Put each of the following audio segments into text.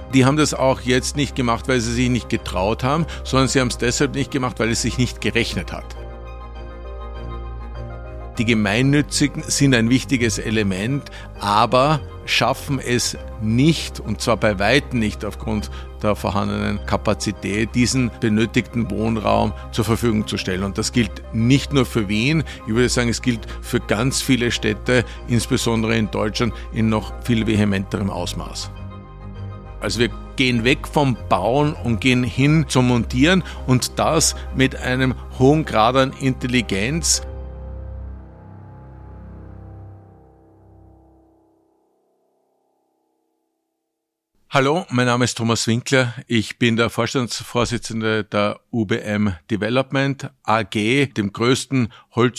Die haben das auch jetzt nicht gemacht, weil sie sich nicht getraut haben, sondern sie haben es deshalb nicht gemacht, weil es sich nicht gerechnet hat. Die Gemeinnützigen sind ein wichtiges Element, aber schaffen es nicht, und zwar bei weitem nicht aufgrund der vorhandenen Kapazität, diesen benötigten Wohnraum zur Verfügung zu stellen. Und das gilt nicht nur für Wien, ich würde sagen, es gilt für ganz viele Städte, insbesondere in Deutschland, in noch viel vehementerem Ausmaß. Also wir gehen weg vom Bauen und gehen hin zum Montieren und das mit einem hohen Grad an Intelligenz. Hallo, mein Name ist Thomas Winkler. Ich bin der Vorstandsvorsitzende der UBM Development AG, dem größten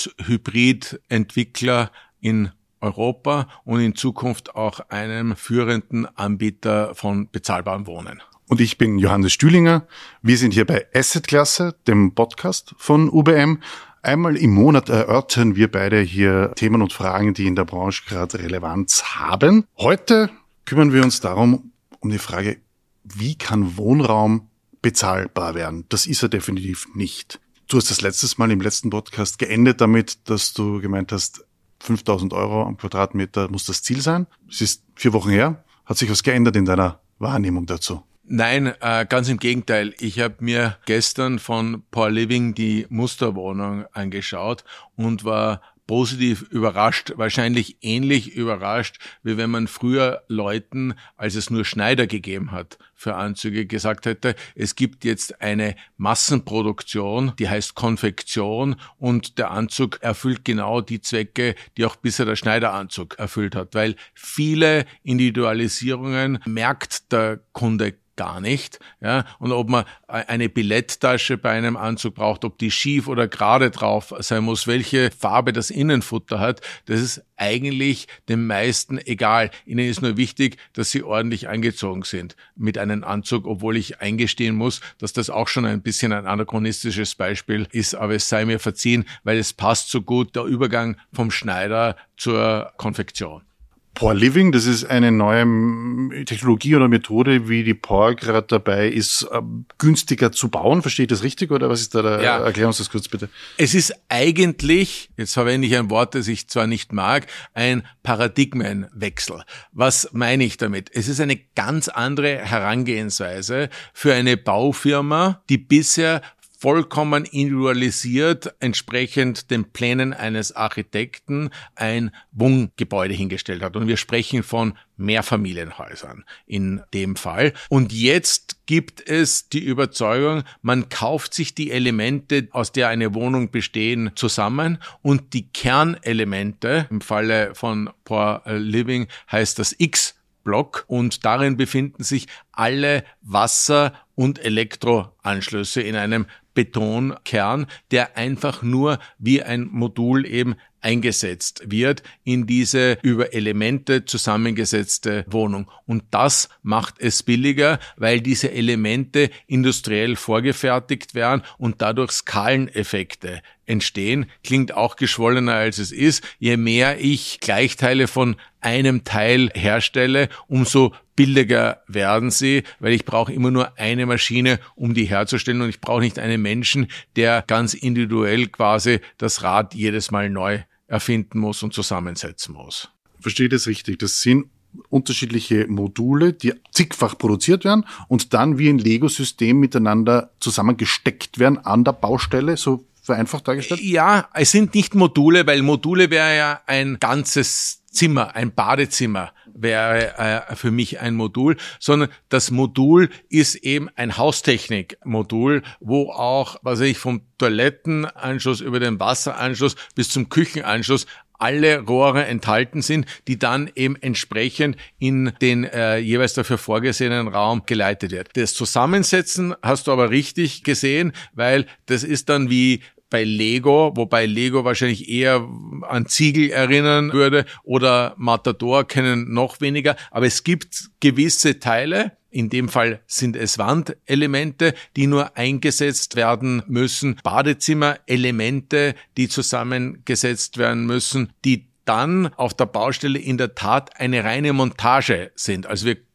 Holzhybrid-Entwickler in Europa und in Zukunft auch einem führenden Anbieter von bezahlbarem Wohnen. Und ich bin Johannes Stühlinger. Wir sind hier bei Assetklasse, dem Podcast von UBM. Einmal im Monat erörtern wir beide hier Themen und Fragen, die in der Branche gerade Relevanz haben. Heute kümmern wir uns darum, um die Frage, wie kann Wohnraum bezahlbar werden? Das ist er definitiv nicht. Du hast das letztes Mal im letzten Podcast geendet damit, dass du gemeint hast, 5.000 Euro am Quadratmeter muss das Ziel sein. Es ist 4 Wochen her. Hat sich was geändert in deiner Wahrnehmung dazu? Nein, ganz im Gegenteil. Ich habe mir gestern von Poor Living die Musterwohnung angeschaut und war positiv überrascht, wahrscheinlich ähnlich überrascht, wie wenn man früher Leuten, als es nur Schneider gegeben hat für Anzüge, gesagt hätte, es gibt jetzt eine Massenproduktion, die heißt Konfektion und der Anzug erfüllt genau die Zwecke, die auch bisher der Schneideranzug erfüllt hat, weil viele Individualisierungen merkt der Kunde gar nicht, ja, und ob man eine Billetttasche bei einem Anzug braucht, ob die schief oder gerade drauf sein muss, welche Farbe das Innenfutter hat, das ist eigentlich den meisten egal. Ihnen ist nur wichtig, dass sie ordentlich angezogen sind mit einem Anzug, obwohl ich eingestehen muss, dass das auch schon ein bisschen ein anachronistisches Beispiel ist, aber es sei mir verziehen, weil es passt so gut, der Übergang vom Schneider zur Konfektion. Poor Living, das ist eine neue Technologie oder Methode, wie die Poor gerade dabei ist, günstiger zu bauen. Verstehe ich das richtig oder was ist da der? Ja. Erklär uns das kurz bitte. Es ist eigentlich, jetzt verwende ich ein Wort, das ich zwar nicht mag, ein Paradigmenwechsel. Was meine ich damit? Es ist eine ganz andere Herangehensweise für eine Baufirma, die bisher vollkommen individualisiert, entsprechend den Plänen eines Architekten, ein Wohngebäude hingestellt hat. Und wir sprechen von Mehrfamilienhäusern in dem Fall. Und jetzt gibt es die Überzeugung, man kauft sich die Elemente, aus der eine Wohnung bestehen, zusammen und die Kernelemente, im Falle von Poor Living heißt das X-Block und darin befinden sich alle Wasser- und Elektroanschlüsse in einem Betonkern, der einfach nur wie ein Modul eben eingesetzt wird in diese über Elemente zusammengesetzte Wohnung. Und das macht es billiger, weil diese Elemente industriell vorgefertigt werden und dadurch Skaleneffekte entstehen. Klingt auch geschwollener, als es ist. Je mehr ich Gleichteile von einem Teil herstelle, umso billiger werden sie, weil ich brauche immer nur eine Maschine, um die herzustellen und ich brauche nicht einen Menschen, der ganz individuell quasi das Rad jedes Mal neu erfinden muss und zusammensetzen muss. Verstehe ich das richtig? Das sind unterschiedliche Module, die zigfach produziert werden und dann wie ein Lego-System miteinander zusammengesteckt werden an der Baustelle, so vereinfacht dargestellt? Ja, es sind nicht Module, weil Module wäre ja ein ganzes Zimmer, ein Badezimmer wäre für mich ein Modul, sondern das Modul ist eben ein Haustechnik-Modul, wo auch, was weiß ich, vom Toilettenanschluss über den Wasseranschluss bis zum Küchenanschluss alle Rohre enthalten sind, die dann eben entsprechend in den jeweils dafür vorgesehenen Raum geleitet wird. Das Zusammensetzen hast du aber richtig gesehen, weil das ist dann wie bei Lego, wobei Lego wahrscheinlich eher an Ziegel erinnern würde oder Matador kennen noch weniger, aber es gibt gewisse Teile, in dem Fall sind es Wandelemente, die nur eingesetzt werden müssen, Badezimmerelemente, die zusammengesetzt werden müssen, die dann auf der Baustelle in der Tat eine reine Montage sind. Also wir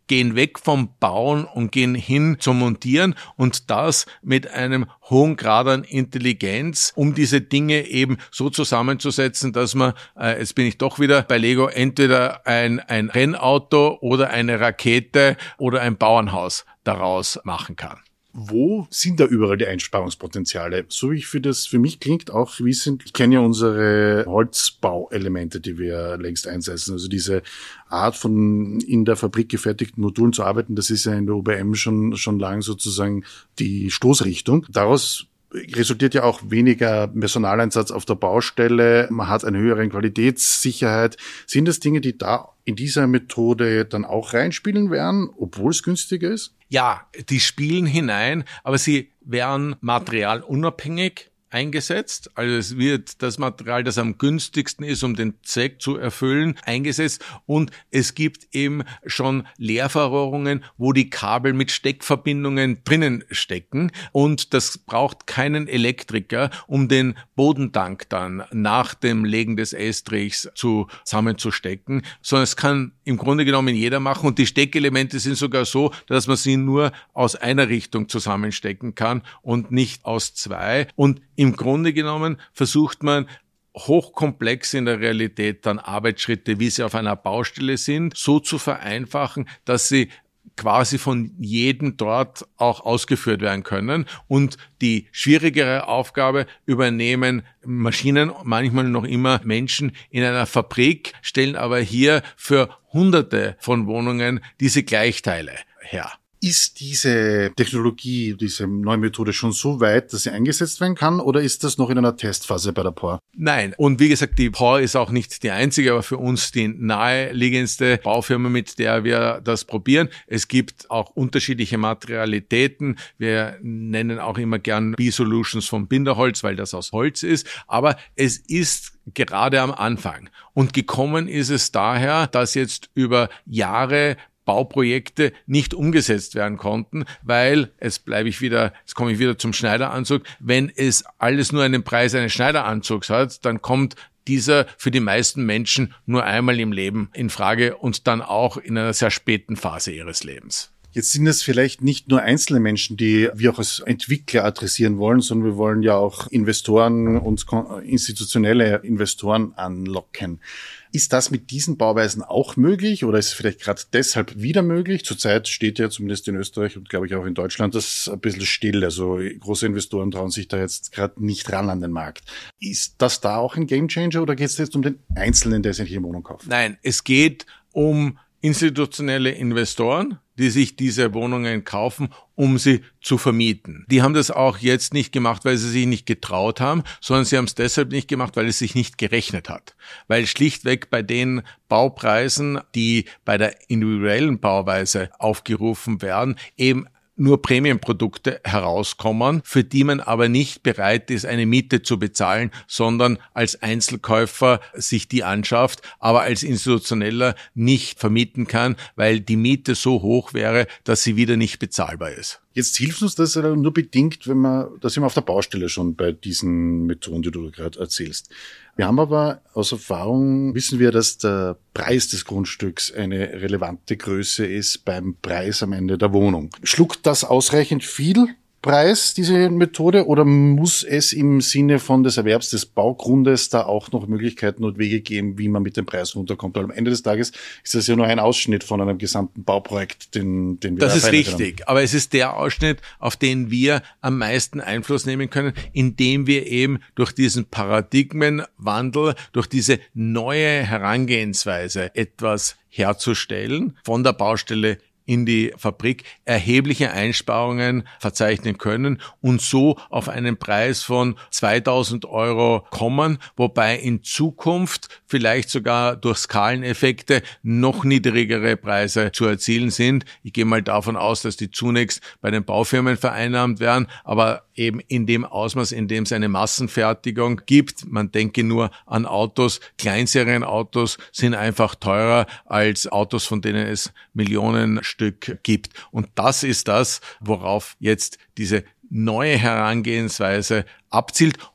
gehen weg vom Bauen und gehen hin zum Montieren und das mit einem hohen Grad an Intelligenz, um diese Dinge eben so zusammenzusetzen, dass man, jetzt bin ich doch wieder bei Lego, entweder ein Rennauto oder eine Rakete oder ein Bauernhaus daraus machen kann. Wo sind da überall die Einsparungspotenziale? So wie für mich klingt auch, ich kenne ja unsere Holzbauelemente, die wir längst einsetzen. Also diese Art von in der Fabrik gefertigten Modulen zu arbeiten, das ist ja in der UBM schon lang sozusagen die Stoßrichtung. Daraus resultiert ja auch weniger Personaleinsatz auf der Baustelle. Man hat eine höhere Qualitätssicherheit. Sind das Dinge, die da in dieser Methode dann auch reinspielen werden, obwohl es günstiger ist? Ja, die spielen hinein, aber sie werden materialunabhängig eingesetzt. Also es wird das Material, das am günstigsten ist, um den Zweck zu erfüllen, eingesetzt. Und es gibt eben schon Leerverrohrungen, wo die Kabel mit Steckverbindungen drinnen stecken. Und das braucht keinen Elektriker, um den Bodentank dann nach dem Legen des Estrichs zusammenzustecken, sondern es kann im Grunde genommen jeder machen. Und die Steckelemente sind sogar so, dass man sie nur aus einer Richtung zusammenstecken kann und nicht aus zwei. Und im Grunde genommen versucht man, hochkomplex in der Realität dann Arbeitsschritte, wie sie auf einer Baustelle sind, so zu vereinfachen, dass sie quasi von jedem dort auch ausgeführt werden können. Und die schwierigere Aufgabe übernehmen Maschinen, manchmal noch immer Menschen in einer Fabrik, stellen aber hier für Hunderte von Wohnungen diese Gleichteile her. Ist diese Technologie, diese neue Methode schon so weit, dass sie eingesetzt werden kann, oder ist das noch in einer Testphase bei der POR? Nein. Und wie gesagt, die POR ist auch nicht die einzige, aber für uns die naheliegendste Baufirma, mit der wir das probieren. Es gibt auch unterschiedliche Materialitäten. Wir nennen auch immer gern B-Solutions vom Binderholz, weil das aus Holz ist. Aber es ist gerade am Anfang. Und gekommen ist es daher, dass jetzt über Jahre Bauprojekte nicht umgesetzt werden konnten, weil, jetzt komme ich wieder zum Schneideranzug, wenn es alles nur einen Preis eines Schneideranzugs hat, dann kommt dieser für die meisten Menschen nur einmal im Leben in Frage und dann auch in einer sehr späten Phase ihres Lebens. Jetzt sind es vielleicht nicht nur einzelne Menschen, die wir auch als Entwickler adressieren wollen, sondern wir wollen ja auch Investoren und institutionelle Investoren anlocken. Ist das mit diesen Bauweisen auch möglich oder ist es vielleicht gerade deshalb wieder möglich? Zurzeit steht ja zumindest in Österreich und glaube ich auch in Deutschland das ein bisschen still. Also große Investoren trauen sich da jetzt gerade nicht ran an den Markt. Ist das da auch ein Gamechanger oder geht es jetzt um den Einzelnen, der sich eine Wohnung kauft? Nein, es geht um institutionelle Investoren, die sich diese Wohnungen kaufen, um sie zu vermieten. Die haben das auch jetzt nicht gemacht, weil sie sich nicht getraut haben, sondern sie haben es deshalb nicht gemacht, weil es sich nicht gerechnet hat. Weil schlichtweg bei den Baupreisen, die bei der individuellen Bauweise aufgerufen werden, eben nur Prämienprodukte herauskommen, für die man aber nicht bereit ist, eine Miete zu bezahlen, sondern als Einzelkäufer sich die anschafft, aber als Institutioneller nicht vermieten kann, weil die Miete so hoch wäre, dass sie wieder nicht bezahlbar ist. Jetzt hilft uns das nur bedingt, da sind wir auf der Baustelle schon bei diesen Methoden, die du gerade erzählst. Wir haben aber aus Erfahrung, wissen wir, dass der Preis des Grundstücks eine relevante Größe ist beim Preis am Ende der Wohnung. Schluckt das ausreichend viel Preis, diese Methode, oder muss es im Sinne von des Erwerbs des Baugrundes da auch noch Möglichkeiten und Wege geben, wie man mit dem Preis runterkommt? Weil am Ende des Tages ist das ja nur ein Ausschnitt von einem gesamten Bauprojekt, den wir Das ist richtig, aber es ist der Ausschnitt, auf den wir am meisten Einfluss nehmen können, indem wir eben durch diesen Paradigmenwandel, durch diese neue Herangehensweise etwas herzustellen, von der Baustelle in die Fabrik erhebliche Einsparungen verzeichnen können und so auf einen Preis von 2.000 € kommen, wobei in Zukunft vielleicht sogar durch Skaleneffekte noch niedrigere Preise zu erzielen sind. Ich gehe mal davon aus, dass die zunächst bei den Baufirmen vereinnahmt werden, aber eben in dem Ausmaß, in dem es eine Massenfertigung gibt. Man denke nur an Autos. Kleinserienautos sind einfach teurer als Autos, von denen es Millionen Stück gibt. Und das ist das, worauf jetzt diese neue Herangehensweise abzielt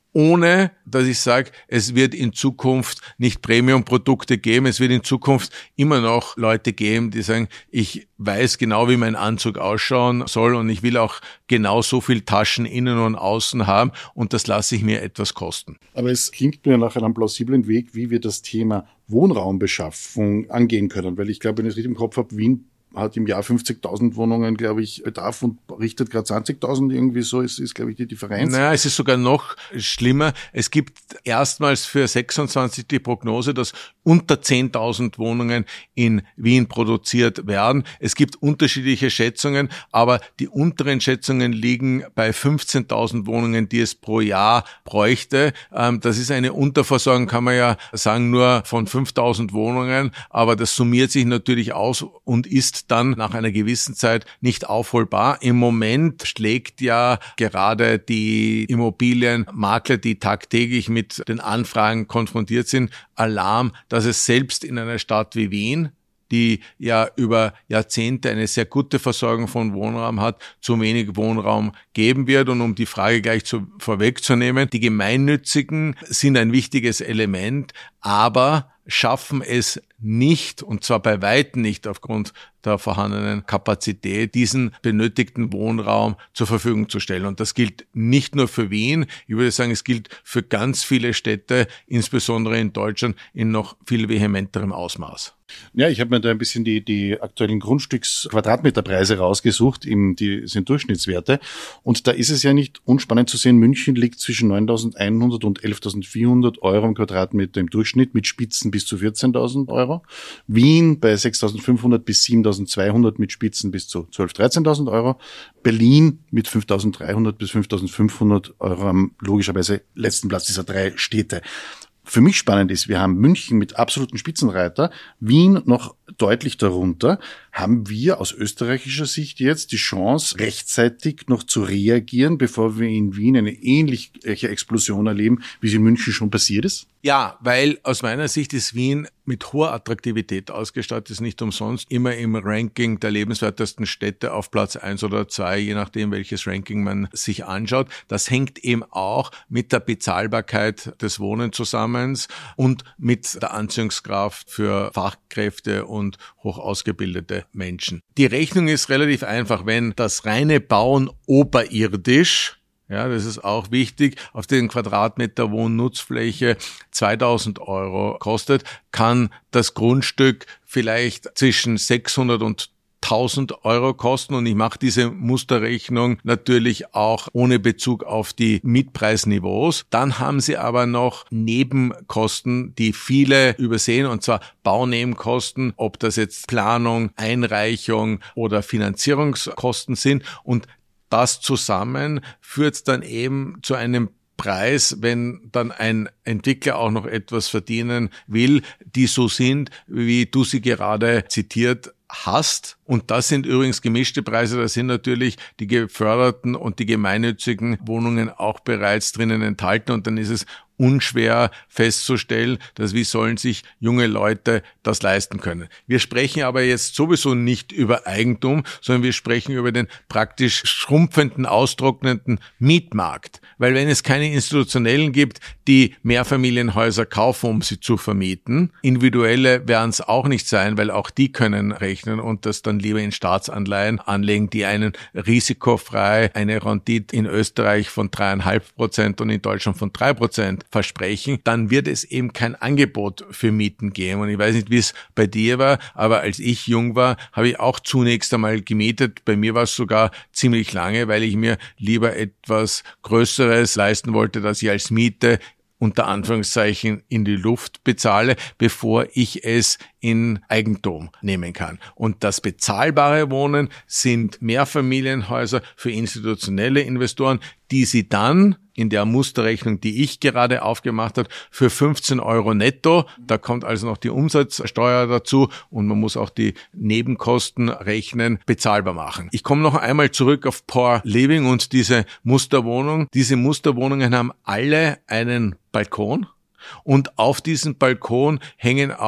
ohne dass ich sage, es wird in Zukunft nicht Premium-Produkte geben. Es wird in Zukunft immer noch Leute geben, die sagen, ich weiß genau, wie mein Anzug ausschauen soll und ich will auch genau so viel Taschen innen und außen haben und das lasse ich mir etwas kosten. Aber es klingt mir nach einem plausiblen Weg, wie wir das Thema Wohnraumbeschaffung angehen können, weil ich glaube, wenn ich es richtig im Kopf habe, Wien hat im Jahr 50.000 Wohnungen, glaube ich, Bedarf und richtet gerade 20.000 irgendwie so, ist, glaube ich, die Differenz. Naja, es ist sogar noch schlimmer. Es gibt erstmals für 26 die Prognose, dass unter 10.000 Wohnungen in Wien produziert werden. Es gibt unterschiedliche Schätzungen, aber die unteren Schätzungen liegen bei 15.000 Wohnungen, die es pro Jahr bräuchte. Das ist eine Unterversorgung, kann man ja sagen, nur von 5.000 Wohnungen, aber das summiert sich natürlich aus und ist dann nach einer gewissen Zeit nicht aufholbar. Im Moment schlägt ja gerade die Immobilienmakler, die tagtäglich mit den Anfragen konfrontiert sind, Alarm, dass es selbst in einer Stadt wie Wien, die ja über Jahrzehnte eine sehr gute Versorgung von Wohnraum hat, zu wenig Wohnraum geben wird. Und um die Frage gleich vorwegzunehmen, die Gemeinnützigen sind ein wichtiges Element, aber schaffen es nicht, und zwar bei weitem nicht aufgrund der vorhandenen Kapazität, diesen benötigten Wohnraum zur Verfügung zu stellen. Und das gilt nicht nur für Wien, ich würde sagen, es gilt für ganz viele Städte, insbesondere in Deutschland, in noch viel vehementerem Ausmaß. Ja, ich habe mir da ein bisschen die aktuellen Grundstücks-Quadratmeterpreise rausgesucht, die sind Durchschnittswerte. Und da ist es ja nicht unspannend zu sehen, München liegt zwischen 9.100 und 11.400 Euro im Quadratmeter im Durchschnitt, mit Spitzen bis zu 14.000 Euro. Wien bei 6.500 bis 7.200 mit Spitzen bis zu 12.000, 13.000 Euro. Berlin mit 5.300 bis 5.500 Euro am logischerweise letzten Platz dieser 3 Städte. Für mich spannend ist, wir haben München mit absoluten Spitzenreiter, Wien noch deutlich darunter. Haben wir aus österreichischer Sicht jetzt die Chance, rechtzeitig noch zu reagieren, bevor wir in Wien eine ähnliche Explosion erleben, wie sie in München schon passiert ist? Ja, weil aus meiner Sicht ist Wien mit hoher Attraktivität ausgestattet, ist nicht umsonst immer im Ranking der lebenswertesten Städte auf Platz 1 oder 2, je nachdem, welches Ranking man sich anschaut. Das hängt eben auch mit der Bezahlbarkeit des Wohnens zusammen und mit der Anziehungskraft für Fachkräfte und hoch ausgebildete Menschen. Die Rechnung ist relativ einfach. Wenn das reine Bauen oberirdisch, ja, das ist auch wichtig, auf den Quadratmeter Wohnnutzfläche 2.000 Euro kostet, kann das Grundstück vielleicht zwischen 600 und 1.000 Euro kosten, und ich mache diese Musterrechnung natürlich auch ohne Bezug auf die Mietpreisniveaus. Dann haben Sie aber noch Nebenkosten, die viele übersehen, und zwar Baunebenkosten, ob das jetzt Planung, Einreichung oder Finanzierungskosten sind, und das zusammen führt dann eben zu einem Preis, wenn dann ein Entwickler auch noch etwas verdienen will, die so sind, wie du sie gerade zitiert hast. Und das sind übrigens gemischte Preise, da sind natürlich die geförderten und die gemeinnützigen Wohnungen auch bereits drinnen enthalten, und dann ist es unschwer festzustellen, dass wie sollen sich junge Leute das leisten können. Wir sprechen aber jetzt sowieso nicht über Eigentum, sondern wir sprechen über den praktisch schrumpfenden, austrocknenden Mietmarkt. Weil wenn es keine Institutionellen gibt, die Mehrfamilienhäuser kaufen, um sie zu vermieten, individuelle werden es auch nicht sein, weil auch die können rechnen und das dann lieber in Staatsanleihen anlegen, die einen risikofrei eine Rendite in Österreich von 3,5% und in Deutschland von 3% versprechen, dann wird es eben kein Angebot für Mieten geben. Und ich weiß nicht, wie es bei dir war, aber als ich jung war, habe ich auch zunächst einmal gemietet. Bei mir war es sogar ziemlich lange, weil ich mir lieber etwas Größeres leisten wollte, das ich als Miete unter Anführungszeichen in die Luft bezahle, bevor ich es in Eigentum nehmen kann. Und das bezahlbare Wohnen sind Mehrfamilienhäuser für institutionelle Investoren, die sie dann in der Musterrechnung, die ich gerade aufgemacht habe, für 15 Euro netto, da kommt also noch die Umsatzsteuer dazu und man muss auch die Nebenkosten rechnen, bezahlbar machen. Ich komme noch einmal zurück auf Poor Living und diese Musterwohnung. Diese Musterwohnungen haben alle einen Balkon. Und auf diesem Balkon hängen auch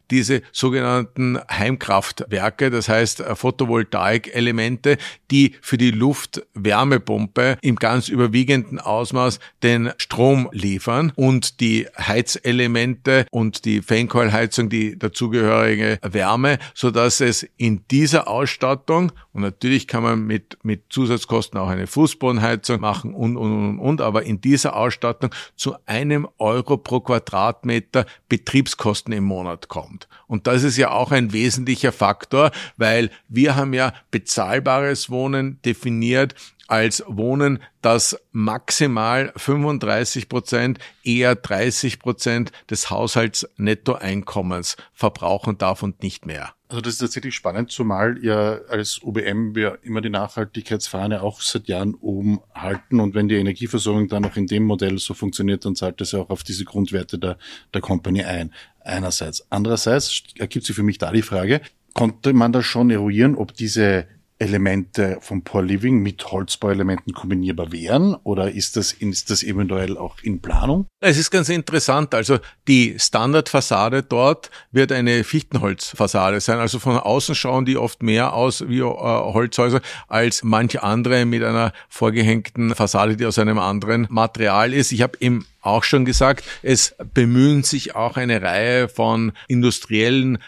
diese sogenannten Heimkraftwerke, das heißt Photovoltaik-Elemente, die für die Luftwärmepumpe im ganz überwiegenden Ausmaß den Strom liefern und die Heizelemente und die Fancoil-Heizung, die dazugehörige Wärme, sodass es in dieser Ausstattung, und natürlich kann man mit Zusatzkosten auch eine Fußbodenheizung machen und, aber in dieser Ausstattung zu €1 pro Quadratmeter Betriebskosten im Monat kommt. Und das ist ja auch ein wesentlicher Faktor, weil wir haben ja bezahlbares Wohnen definiert als Wohnen, das maximal 35%, eher 30% des Haushaltsnettoeinkommens verbrauchen darf und nicht mehr. Also das ist tatsächlich spannend, zumal ja als UBM wir immer die Nachhaltigkeitsfahne auch seit Jahren oben halten. Und wenn die Energieversorgung dann auch in dem Modell so funktioniert, dann zahlt das ja auch auf diese Grundwerte der Company ein. Einerseits. Andererseits ergibt sich für mich da die Frage, konnte man da schon eruieren, ob diese Elemente vom Poor Living mit Holzbauelementen kombinierbar wären oder ist das eventuell auch in Planung? Es ist ganz interessant, also die Standardfassade dort wird eine Fichtenholzfassade sein, also von außen schauen die oft mehr aus wie Holzhäuser als manche andere mit einer vorgehängten Fassade, die aus einem anderen Material ist. Ich habe eben auch schon gesagt, es bemühen sich auch eine Reihe von industriellen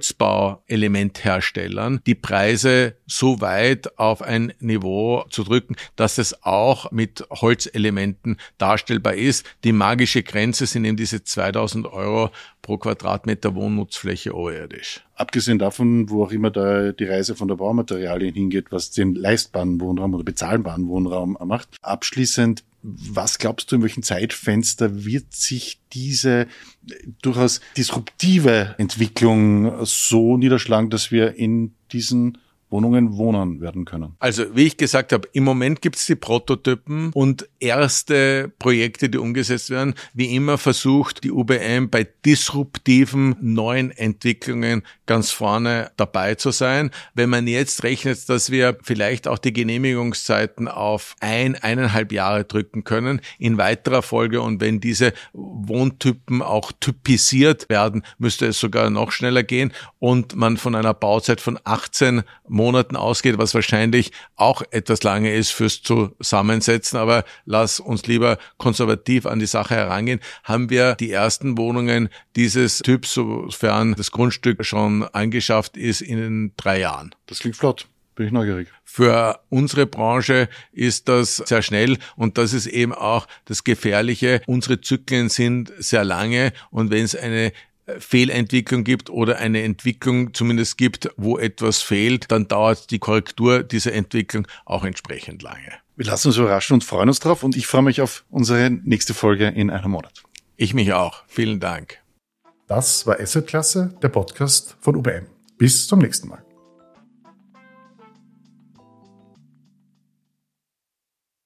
Holzbauelementherstellern, die Preise so weit auf ein Niveau zu drücken, dass es auch mit Holzelementen darstellbar ist. Die magische Grenze sind eben diese 2.000 € pro Quadratmeter Wohnnutzfläche oberirdisch. Abgesehen davon, wo auch immer da die Reise von der Baumaterialien hingeht, was den leistbaren Wohnraum oder bezahlbaren Wohnraum macht. Abschließend, was glaubst du, in welchem Zeitfenster wird sich diese durchaus disruptive Entwicklung so niederschlagen, dass wir in diesen Wohnungen wohnen werden können? Also wie ich gesagt habe, im Moment gibt es die Prototypen und erste Projekte, die umgesetzt werden. Wie immer versucht die UBM bei disruptiven neuen Entwicklungen ganz vorne dabei zu sein. Wenn man jetzt rechnet, dass wir vielleicht auch die Genehmigungszeiten auf 1,5 Jahre drücken können, in weiterer Folge, und wenn diese Wohntypen auch typisiert werden, müsste es sogar noch schneller gehen und man von einer Bauzeit von 18 Monaten ausgeht, was wahrscheinlich auch etwas lange ist fürs Zusammensetzen, aber lass uns lieber konservativ an die Sache herangehen, haben wir die ersten Wohnungen dieses Typs, sofern das Grundstück schon angeschafft ist, in 3 Jahren. Das klingt flott. Bin ich neugierig. Für unsere Branche ist das sehr schnell und das ist eben auch das Gefährliche. Unsere Zyklen sind sehr lange und wenn es eine Fehlentwicklung gibt oder eine Entwicklung zumindest gibt, wo etwas fehlt, dann dauert die Korrektur dieser Entwicklung auch entsprechend lange. Wir lassen uns überraschen und freuen uns drauf und ich freue mich auf unsere nächste Folge in einem Monat. Ich mich auch. Vielen Dank. Das war Asset Klasse, der Podcast von UBM. Bis zum nächsten Mal.